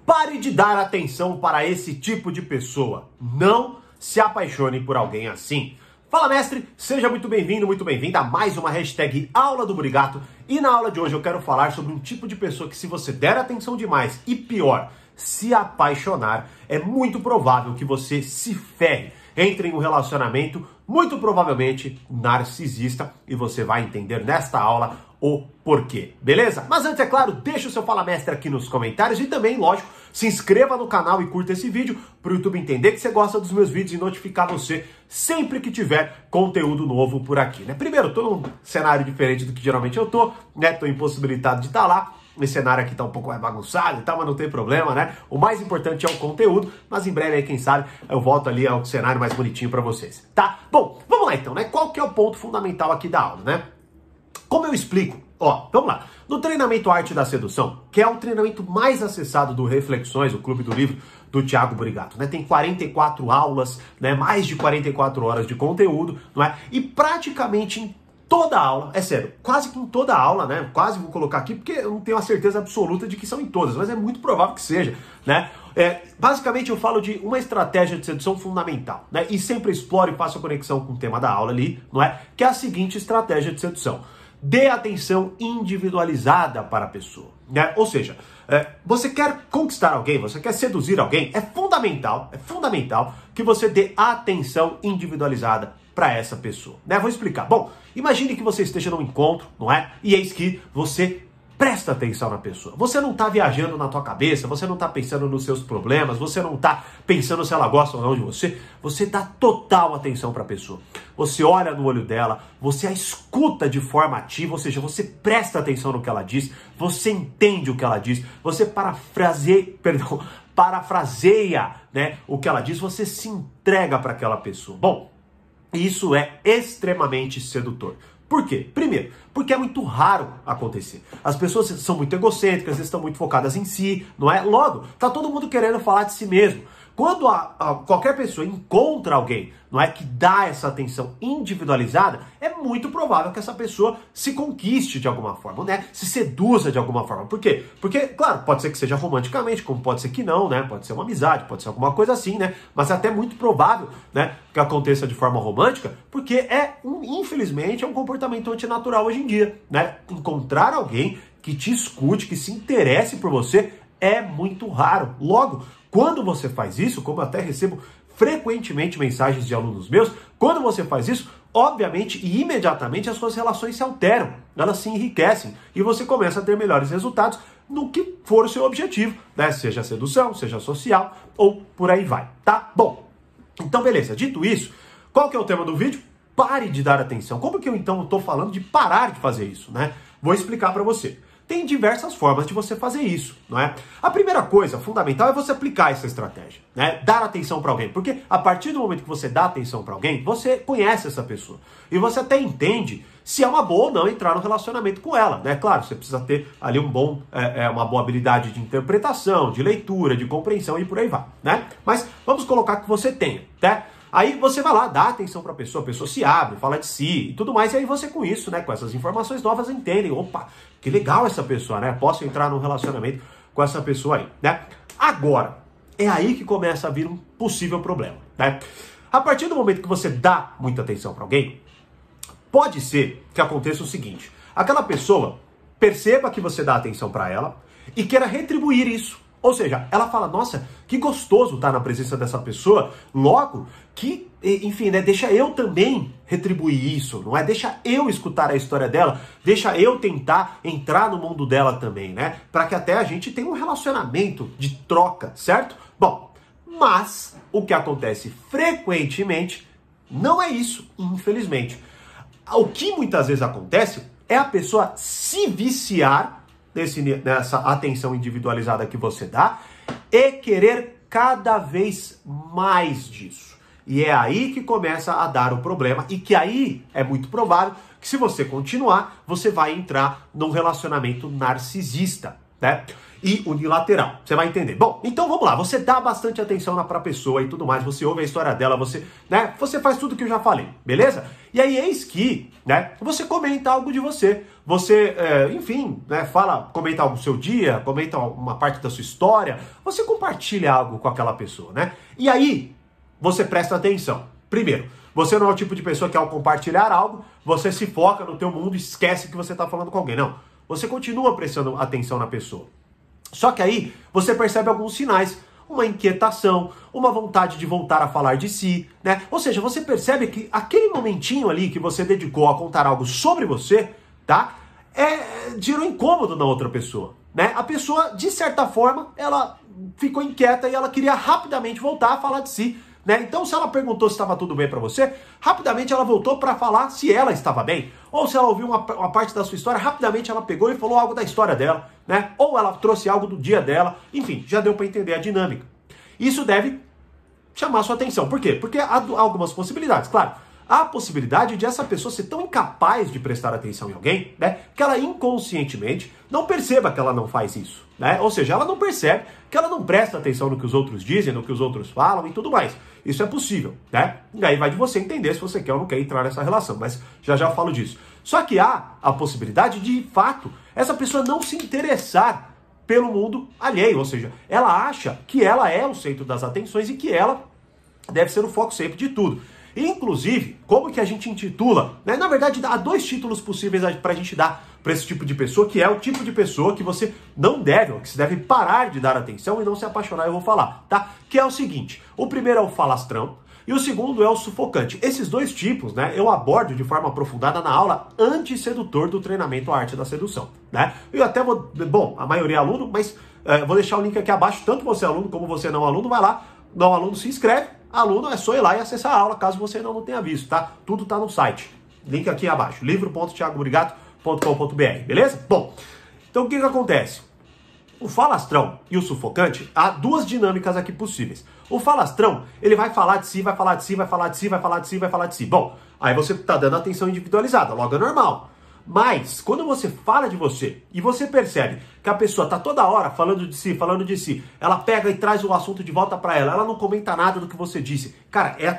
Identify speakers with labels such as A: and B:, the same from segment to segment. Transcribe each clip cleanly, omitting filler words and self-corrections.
A: Pare de dar atenção para esse tipo de pessoa. Não se apaixone por alguém assim. Fala, mestre, seja muito bem-vindo, muito bem-vinda a mais uma hashtag Aula do Burigato. E na aula de hoje eu quero falar sobre um tipo de pessoa que, se você der atenção demais e, pior, se apaixonar, é muito provável que você se ferre, entre em um relacionamento muito provavelmente narcisista, e você vai entender nesta aula o porquê, beleza? Mas antes, é claro, deixa o seu Fala Mestre aqui nos comentários e também, lógico, se inscreva no canal e curta esse vídeo para o YouTube entender que você gosta dos meus vídeos e notificar você sempre que tiver conteúdo novo por aqui, né? Primeiro, eu tô num cenário diferente do que geralmente eu tô, né? Tô impossibilitado de estar lá. Esse cenário aqui tá um pouco mais bagunçado e tal, mas não tem problema, né? O mais importante é o conteúdo, mas em breve aí, quem sabe, eu volto ali ao cenário mais bonitinho para vocês, tá? Bom, vamos lá então, né? Qual que é o ponto fundamental aqui da aula, né? Como eu explico? Ó, vamos lá. No treinamento Arte da Sedução, que é o treinamento mais acessado do Reflexões, o Clube do Livro do Thiago Burigato, né? Tem 44 aulas, né? Mais de 44 horas de conteúdo, não é? E praticamente em toda aula, é sério, quase que em toda aula, né? Quase vou colocar aqui porque eu não tenho a certeza absoluta de que são em todas, mas é muito provável que seja, né? Basicamente eu falo de uma estratégia de sedução fundamental, né? E sempre exploro e faço a conexão com o tema da aula ali, não é? Que é a seguinte estratégia de sedução: dê atenção individualizada para a pessoa, né? Ou seja, você quer conquistar alguém, você quer seduzir alguém, é fundamental que você dê atenção individualizada para essa pessoa, né? Vou explicar. Bom, imagine que você esteja num encontro, não é? E eis que você presta atenção na pessoa. Você não está viajando na tua cabeça, você não está pensando nos seus problemas, você não está pensando se ela gosta ou não de você. Você dá total atenção para a pessoa. Você olha no olho dela, você a escuta de forma ativa, ou seja, você presta atenção no que ela diz, você entende o que ela diz, você parafraseia, né, o que ela diz, você se entrega para aquela pessoa. Bom, isso é extremamente sedutor. Por quê? Primeiro, porque é muito raro acontecer. As pessoas são muito egocêntricas, estão muito focadas em si, não é? Logo, tá todo mundo querendo falar de si mesmo. Quando qualquer pessoa encontra alguém, não é, que dá essa atenção individualizada, é muito provável que essa pessoa se conquiste de alguma forma, né? Se seduza de alguma forma. Por quê? Porque, claro, pode ser que seja romanticamente, como pode ser que não, né? Pode ser uma amizade, pode ser alguma coisa assim, né? Mas é até muito provável, né, que aconteça de forma romântica, porque infelizmente, é um comportamento antinatural hoje em dia, né? Encontrar alguém que te escute, que se interesse por você, é muito raro. Logo, quando você faz isso, como eu até recebo frequentemente mensagens de alunos meus, quando você faz isso, obviamente e imediatamente as suas relações se alteram, elas se enriquecem e você começa a ter melhores resultados no que for o seu objetivo, né? Seja sedução, seja social ou por aí vai, tá? Bom, então beleza, dito isso, qual que é o tema do vídeo? Pare de dar atenção. Como que eu então estou falando de parar de fazer isso, né? Vou explicar para você. Tem diversas formas de você fazer isso, não é? A primeira coisa fundamental é você aplicar essa estratégia, né? Dar atenção para alguém, porque a partir do momento que você dá atenção para alguém, você conhece essa pessoa e você até entende se é uma boa ou não entrar no relacionamento com ela, né? Claro, você precisa ter ali uma boa habilidade de interpretação, de leitura, de compreensão e por aí vai, né? Mas vamos colocar que você tenha, né? Aí você vai lá, dá atenção para a pessoa se abre, fala de si e tudo mais, e aí você com isso, né, com essas informações novas, entendem, opa, que legal essa pessoa, né, posso entrar num relacionamento com essa pessoa aí, né. Agora, é aí que começa a vir um possível problema, né. A partir do momento que você dá muita atenção para alguém, pode ser que aconteça o seguinte: aquela pessoa perceba que você dá atenção para ela e queira retribuir isso. Ou seja, ela fala, nossa, que gostoso estar na presença dessa pessoa, logo que, enfim, né, deixa eu também retribuir isso, não é? Deixa eu escutar a história dela, deixa eu tentar entrar no mundo dela também, né? Para que até a gente tenha um relacionamento de troca, certo? Bom, mas o que acontece frequentemente não é isso, infelizmente. O que muitas vezes acontece é a pessoa se viciar nessa atenção individualizada que você dá e querer cada vez mais disso. E é aí que começa a dar o problema e que aí é muito provável que, se você continuar, você vai entrar num relacionamento narcisista. né? E unilateral, você vai entender. Bom, então vamos lá, você dá bastante atenção pra pessoa e tudo mais, você ouve a história dela, você faz tudo que eu já falei, beleza? E aí eis que, né, você comenta algo de você, enfim, né, comenta algo do seu dia, comenta uma parte da sua história, você compartilha algo com aquela pessoa, né? E aí, você presta atenção. Primeiro, você não é o tipo de pessoa que ao compartilhar algo, você se foca no teu mundo e esquece que você está falando com alguém, não. Você continua prestando atenção na pessoa. Só que aí você percebe alguns sinais, uma inquietação, uma vontade de voltar a falar de si, né? Ou seja, você percebe que aquele momentinho ali que você dedicou a contar algo sobre você, tá? Gerou incômodo na outra pessoa, né? A pessoa, de certa forma, ela ficou inquieta e ela queria rapidamente voltar a falar de si, né? Então, se ela perguntou se estava tudo bem para você, rapidamente ela voltou para falar se ela estava bem. Ou se ela ouviu uma parte da sua história, rapidamente ela pegou e falou algo da história dela, né? Ou ela trouxe algo do dia dela. Enfim, já deu para entender a dinâmica. Isso deve chamar sua atenção. Por quê? Porque há algumas possibilidades. Claro, há a possibilidade de essa pessoa ser tão incapaz de prestar atenção em alguém, né, que ela inconscientemente não perceba que ela não faz isso, né? Ou seja, ela não percebe que ela não presta atenção no que os outros dizem, no que os outros falam e tudo mais. Isso é possível, né? E aí vai de você entender se você quer ou não quer entrar nessa relação, mas já eu falo disso. Só que há a possibilidade de fato, essa pessoa não se interessar pelo mundo alheio, ou seja, ela acha que ela é o centro das atenções e que ela deve ser o foco sempre de tudo. Inclusive, como que a gente intitula, né? Na verdade, há dois títulos possíveis para a gente dar para esse tipo de pessoa, que é o tipo de pessoa que você não deve, ou que você deve parar de dar atenção e não se apaixonar, eu vou falar, tá? Que é o seguinte, o primeiro é o falastrão e o segundo é o sufocante. Esses dois tipos, né, eu abordo de forma aprofundada na aula antissedutor do treinamento A Arte da Sedução, né? Eu até vou, bom, a maioria é aluno, mas vou deixar o link aqui abaixo, tanto você é aluno como você não é aluno, vai lá, não aluno se inscreve, aluno é só ir lá e acessar a aula, caso você não tenha visto, tá? Tudo tá no site. Link aqui abaixo, livro.thiagoburigato.com.br, beleza? Bom, então o que acontece? O falastrão e o sufocante, há duas dinâmicas aqui possíveis. O falastrão, ele vai falar de si, vai falar de si, vai falar de si, vai falar de si, vai falar de si. Bom, aí você tá dando atenção individualizada, logo é normal. Mas, quando você fala de você e você percebe que a pessoa tá toda hora falando de si, ela pega e traz o assunto de volta para ela não comenta nada do que você disse. Cara, é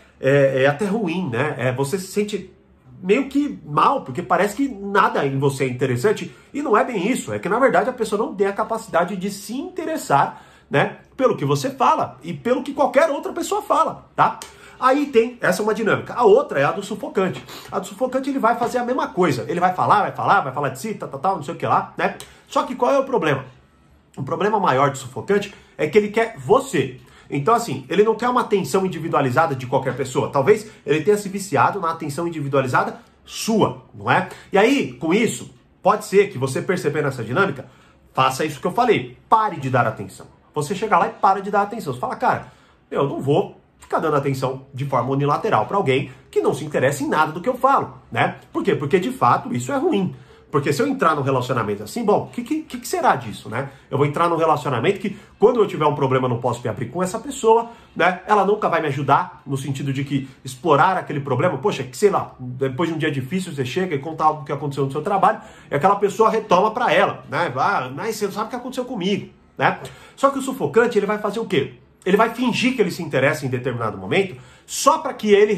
A: até ruim, né? Você se sente meio que mal, porque parece que nada em você é interessante. E não é bem isso, é que na verdade a pessoa não tem a capacidade de se interessar, né, pelo que você fala e pelo que qualquer outra pessoa fala, tá? Aí tem, essa é uma dinâmica. A outra é a do sufocante. A do sufocante ele vai fazer a mesma coisa. Ele vai falar de si, tal, não sei o que lá, né? Só que qual é o problema? O problema maior do sufocante é que ele quer você. Então assim, ele não quer uma atenção individualizada de qualquer pessoa. Talvez ele tenha se viciado na atenção individualizada sua, não é? E aí, com isso, pode ser que você percebendo essa dinâmica, faça isso que eu falei. Pare de dar atenção. Você chega lá e para de dar atenção. Você fala, cara, eu não vou ficar dando atenção de forma unilateral para alguém que não se interessa em nada do que eu falo, né? Por quê? Porque de fato isso é ruim. Porque se eu entrar num relacionamento assim, bom, o que será disso, né? Eu vou entrar num relacionamento que quando eu tiver um problema eu não posso me abrir com essa pessoa, né? Ela nunca vai me ajudar no sentido de que explorar aquele problema, poxa, que sei lá, depois de um dia difícil você chega e conta algo que aconteceu no seu trabalho e aquela pessoa retoma para ela, né? Ah, mas você não sabe o que aconteceu comigo, né? Só que o sufocante, ele vai fazer o quê? Ele vai fingir que ele se interessa em determinado momento só para que ele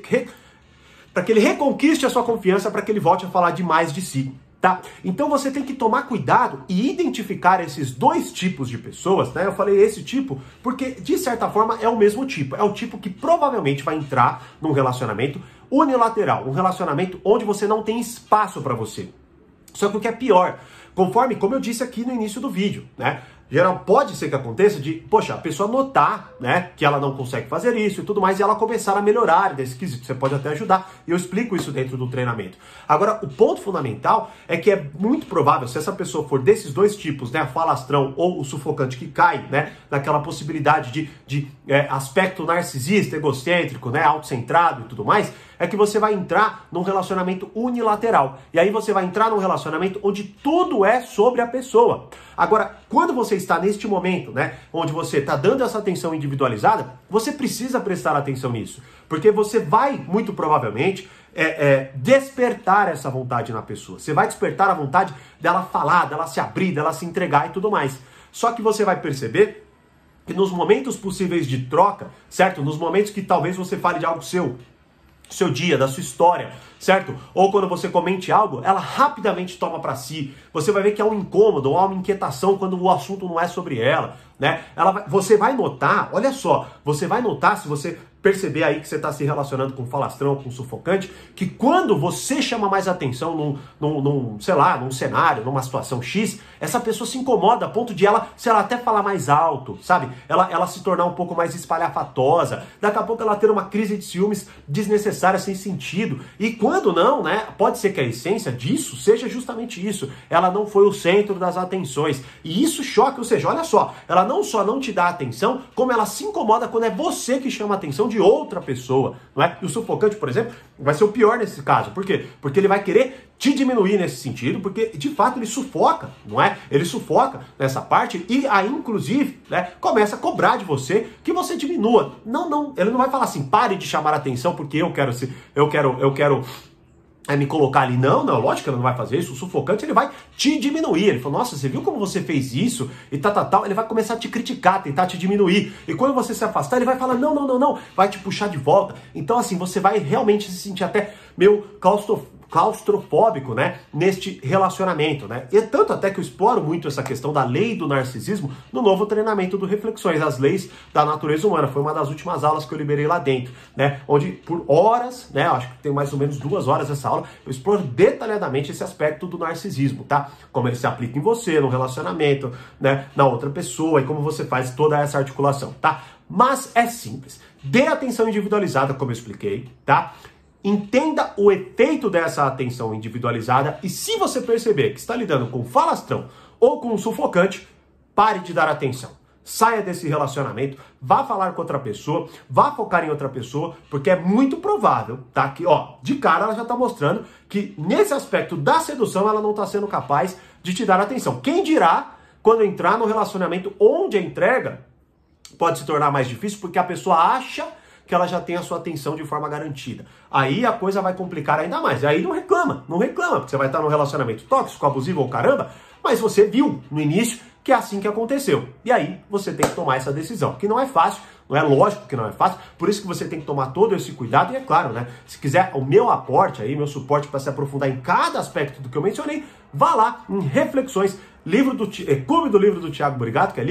A: reconquiste a sua confiança, para que ele volte a falar demais de si, tá? Então você tem que tomar cuidado e identificar esses dois tipos de pessoas, né? Eu falei esse tipo porque, de certa forma, é o mesmo tipo. É o tipo que provavelmente vai entrar num relacionamento unilateral, um relacionamento onde você não tem espaço para você. Só que o que é pior, como eu disse aqui no início do vídeo, né? Geral, pode ser que aconteça de, poxa, a pessoa notar, né, que ela não consegue fazer isso e tudo mais, e ela começar a melhorar desse quesito. Você pode até ajudar, e eu explico isso dentro do treinamento. Agora, o ponto fundamental é que é muito provável, se essa pessoa for desses dois tipos, né, falastrão ou o sufocante que cai, né, naquela possibilidade de aspecto narcisista, egocêntrico, né, autocentrado e tudo mais, é que você vai entrar num relacionamento unilateral. E aí você vai entrar num relacionamento onde tudo é sobre a pessoa. Agora, quando você você está neste momento, né, onde você está dando essa atenção individualizada, você precisa prestar atenção nisso, porque você vai, muito provavelmente, despertar essa vontade na pessoa. Você vai despertar a vontade dela falar, dela se abrir, dela se entregar e tudo mais. Só que você vai perceber que nos momentos possíveis de troca, certo? Nos momentos que talvez você fale de algo seu dia, da sua história, certo? Ou quando você comente algo, ela rapidamente toma para si. Você vai ver que há um incômodo, ou há uma inquietação quando o assunto não é sobre ela, né? Você vai notar, olha só, você vai notar, se você perceber aí que você está se relacionando com falastrão, com sufocante, que quando você chama mais atenção sei lá, num cenário, numa situação X, essa pessoa se incomoda a ponto de ela, sei lá, até falar mais alto, sabe? Ela se tornar um pouco mais espalhafatosa, daqui a pouco ela ter uma crise de ciúmes desnecessária, sem sentido, e quando não, né, pode ser que a essência disso seja justamente isso, ela não foi o centro das atenções, e isso choca, ou seja, olha só, ela não só não te dá atenção, como ela se incomoda quando é você que chama a atenção de outra pessoa, não é? E o sufocante, por exemplo, vai ser o pior nesse caso. Por quê? Porque ele vai querer te diminuir nesse sentido, porque de fato ele sufoca, não é? Ele sufoca nessa parte e aí, inclusive, né, começa a cobrar de você que você diminua. Não, ele não vai falar assim, pare de chamar a atenção porque eu quero me colocar ali. Não, lógico que ele não vai fazer isso. O sufocante, ele vai te diminuir. Ele falou, nossa, você viu como você fez isso? E tal. Ele vai começar a te criticar, tentar te diminuir. E quando você se afastar, ele vai falar, não. Vai te puxar de volta. Então, assim, você vai realmente se sentir até meio claustrofóbico, né, neste relacionamento, né? E tanto até que eu exploro muito essa questão da lei do narcisismo no novo treinamento do Reflexões, as leis da natureza humana. Foi uma das últimas aulas que eu liberei lá dentro, né? Onde por horas, né, acho que tem mais ou menos 2 horas essa aula, eu exploro detalhadamente esse aspecto do narcisismo, tá? Como ele se aplica em você, no relacionamento, né, na outra pessoa, e como você faz toda essa articulação, tá? Mas é simples. Dê atenção individualizada, como eu expliquei, tá? Entenda o efeito dessa atenção individualizada e se você perceber que está lidando com falastrão ou com um sufocante, pare de dar atenção. Saia desse relacionamento, vá falar com outra pessoa, vá focar em outra pessoa, porque é muito provável, tá? Que, ó, de cara ela já está mostrando que nesse aspecto da sedução ela não está sendo capaz de te dar atenção. Quem dirá quando entrar no relacionamento onde a entrega pode se tornar mais difícil, porque a pessoa acha que ela já tem a sua atenção de forma garantida. Aí a coisa vai complicar ainda mais. Aí não reclama, porque você vai estar num relacionamento tóxico, abusivo ou caramba, mas você viu no início que é assim que aconteceu. E aí você tem que tomar essa decisão, que não é fácil, não é lógico que não é fácil, por isso que você tem que tomar todo esse cuidado, e é claro, né, se quiser o meu aporte aí, meu suporte para se aprofundar em cada aspecto do que eu mencionei, vá lá em Reflexões, Clube do Livro do Thiago Burigato, que é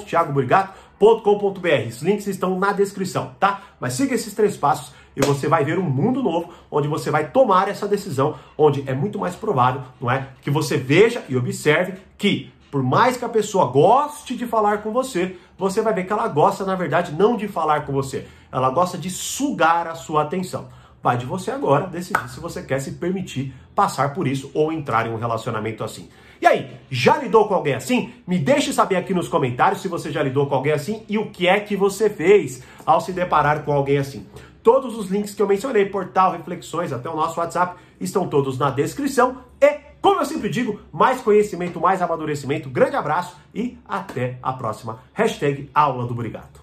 A: livro.thiagoburigato.com.br. Os links estão na descrição, tá? Mas siga esses 3 passos e você vai ver um mundo novo, onde você vai tomar essa decisão, onde é muito mais provável, não é, que você veja e observe que, por mais que a pessoa goste de falar com você, você vai ver que ela gosta, na verdade, não de falar com você. Ela gosta de sugar a sua atenção. Vai de você agora decidir se você quer se permitir passar por isso ou entrar em um relacionamento assim. E aí, já lidou com alguém assim? Me deixe saber aqui nos comentários se você já lidou com alguém assim e o que é que você fez ao se deparar com alguém assim. Todos os links que eu mencionei, portal, reflexões, até o nosso WhatsApp, estão todos na descrição. E, como eu sempre digo, mais conhecimento, mais amadurecimento. Grande abraço e até a próxima. #Aula do Burigato.